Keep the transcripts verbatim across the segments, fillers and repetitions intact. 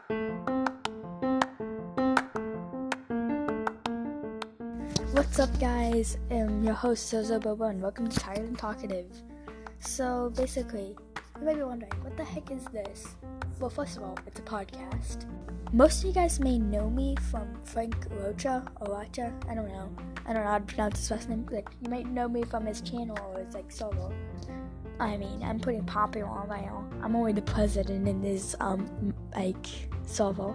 What's up, guys? I'm your host, Sozo Bobo, and welcome to Tired and Talkative. So, basically, you might be wondering, what the heck is this? Well, first of all, it's a podcast. Most of you guys may know me from Frank Rocha, or Rocha, I don't know. I don't know how to pronounce his last name. Like, you might know me from his channel or his, like, solo. I mean, I'm pretty popular on my own. I'm only the president in his, um, like, solo.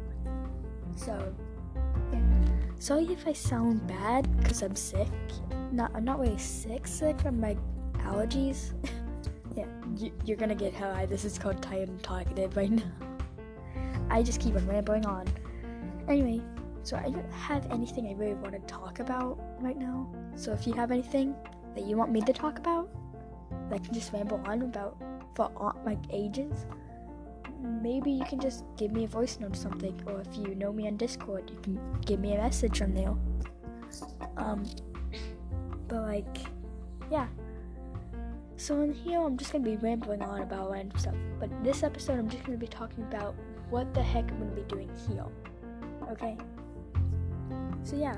So, yeah. Sorry if I sound bad, because I'm sick. Not, I'm not really sick, sick from my allergies. yeah, you, you're gonna get high. This is called Tired and Talkative right now. I just keep on rambling on. Anyway, so I don't have anything I really want to talk about right now. So if you have anything that you want me to talk about, that I can just ramble on about for like ages, maybe you can just give me a voice note or something, or if you know me on Discord, you can give me a message on there. Um, but like, yeah. So in here, I'm just gonna be rambling on about random stuff. But this episode, I'm just gonna be talking about what the heck I'm gonna be doing here. Okay? So yeah.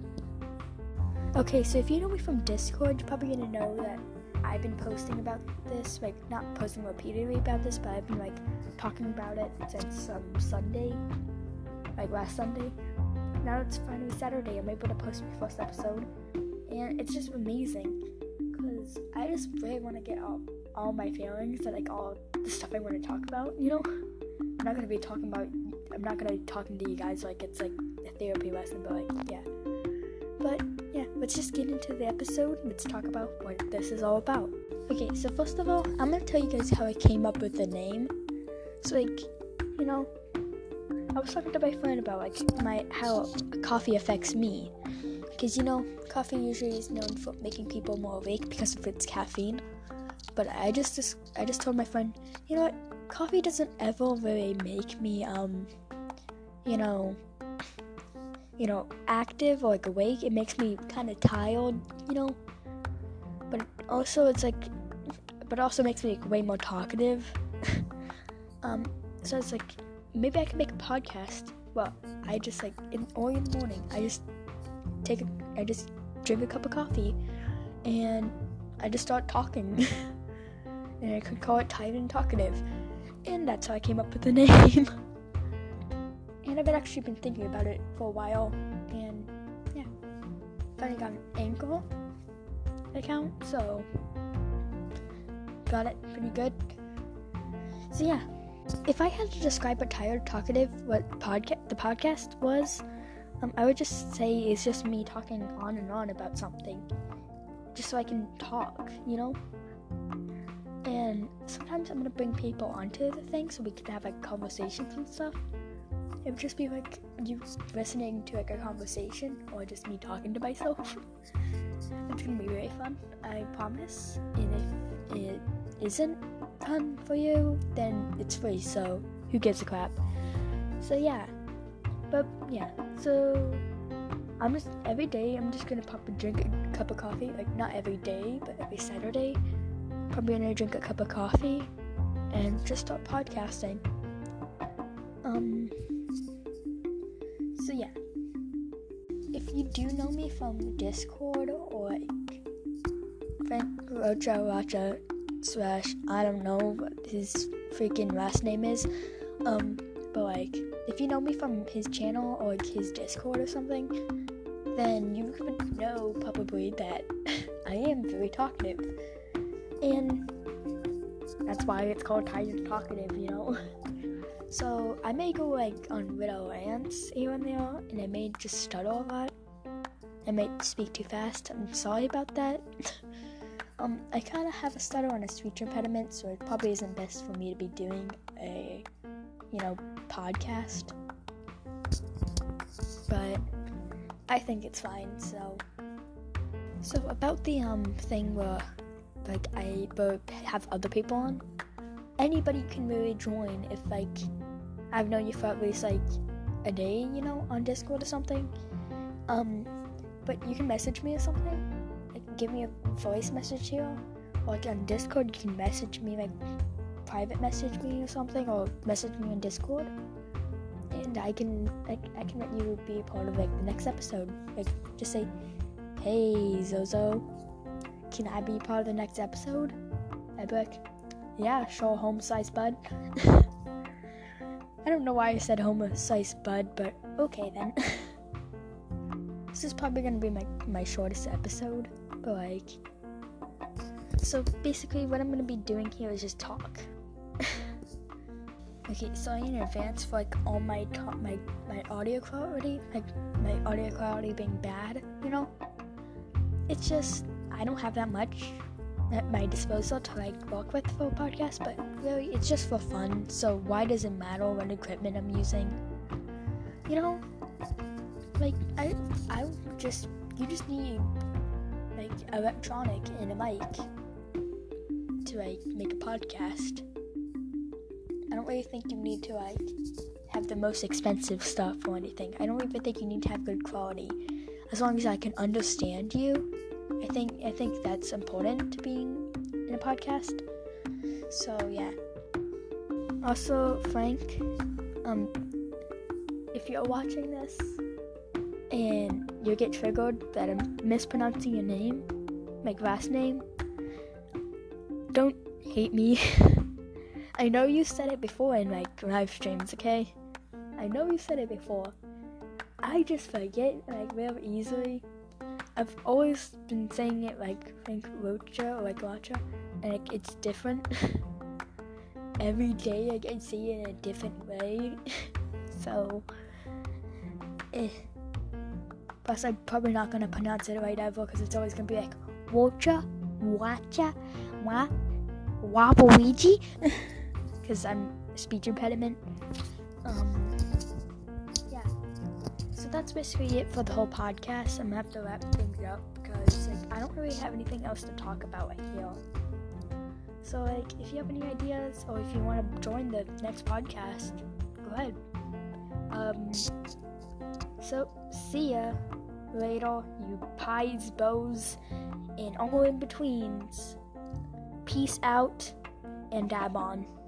Okay, so if you know me from Discord, you're probably gonna know that I've been posting about this, like, not posting repeatedly about this, but I've been, like, talking about it since um, Sunday, like, last Sunday. Now it's finally Saturday, I'm able to post my first episode, and it's just amazing, because I just really want to get all, all my feelings and, like, all the stuff I want to talk about, you know? I'm not going to be talking about, I'm not going to be talking to you guys like it's, like, a therapy lesson, but, like, yeah. But, yeah, let's just get into the episode. Let's talk about what this is all about. Okay, so first of all, I'm going to tell you guys how I came up with the name. So, like, you know, I was talking to my friend about, like, my how coffee affects me. Because, you know, coffee usually is known for making people more awake because of its caffeine. But I just, just I just told my friend, you know what, coffee doesn't ever really make me, um, you know... you know, active or like awake. It makes me kind of tired, you know, but also it's like, but also makes me like way more talkative. um, so it's like, maybe I can make a podcast. Well, I just like, in, early in the morning, I just take a, I just drink a cup of coffee, and I just start talking, and I could call it Tired and Talkative, and that's how I came up with the name. And I've actually been thinking about it for a while, and yeah, finally got an Anchor account, so got it pretty good. So yeah, if I had to describe what Tired Talkative, what podcast the podcast was, um, I would just say it's just me talking on and on about something, just so I can talk, you know. And sometimes I'm gonna bring people onto the thing so we can have like conversations and stuff. It would just be like you listening to like a conversation, or just me talking to myself. It's gonna be really fun, I promise. And if it isn't fun for you, then it's free, so who gives a crap? So yeah, but yeah, so I'm just, every day I'm just gonna pop and drink a cup of coffee, like not every day, but every Saturday, probably gonna drink a cup of coffee and just start podcasting. Um... So yeah, if you do know me from Discord or like Frank Rocha Rocha slash I don't know what his freaking last name is, um, but like if you know me from his channel or like his Discord or something, then you would know probably that I am very talkative, and that's why it's called Tired and Talkative, you know. So, I may go, like, on little rants here and there, and I may just stutter a lot. I might speak too fast. I'm sorry about that. um, I kind of have a stutter and a speech impediment, so it probably isn't best for me to be doing a, you know, podcast. But I think it's fine, so... So, about the, um, thing where, like, I will have other people on, anybody can really join if, like, I've known you for at least, like, a day, you know, on Discord or something. Um, but you can message me or something. Like, give me a voice message here. Or, like, on Discord, you can message me, like, private message me or something, or message me on Discord. and I can like I can let you be a part of like the next episode. Like just say, "Hey Zozo, can I be part of the next episode?" I'd be like, "Yeah, sure, home-sized bud." I don't know why I said home-sized bud, but okay then. This is probably gonna be my my shortest episode, but like, so basically what I'm gonna be doing here is just talk. Okay, sorry in advance for like all my talk, my my audio quality, like my audio quality being bad. You know, it's just I don't have that much at my disposal to like work with for a podcast, but really it's just for fun. So why does it matter what equipment I'm using? You know, like I I just you just need like electronic and a mic to like make a podcast. I don't really think you need to like have the most expensive stuff or anything. I don't even think you need to have good quality. As long as I can understand you, I think I think that's important to being in a podcast. So yeah. Also, Frank, um, if you're watching this and you get triggered that I'm mispronouncing your name, my last name, don't hate me. I know you said it before in like live streams, okay? I know you said it before. I just forget like real easily. I've always been saying it like Frank Rocha or like Rocha, and like it's different. Every day I can see it in a different way. So, eh. Plus I'm probably not gonna pronounce it right ever because it's always gonna be like Rocha, Wacha, Wa, Waluigi. Because I'm speech impediment. Um, yeah. So that's basically it for the whole podcast. I'm gonna have to wrap things up because like I don't really have anything else to talk about right here. So like, if you have any ideas or if you want to join the next podcast, go ahead. Um. So see ya later, you pies, bows, and all in betweens. Peace out and dab on.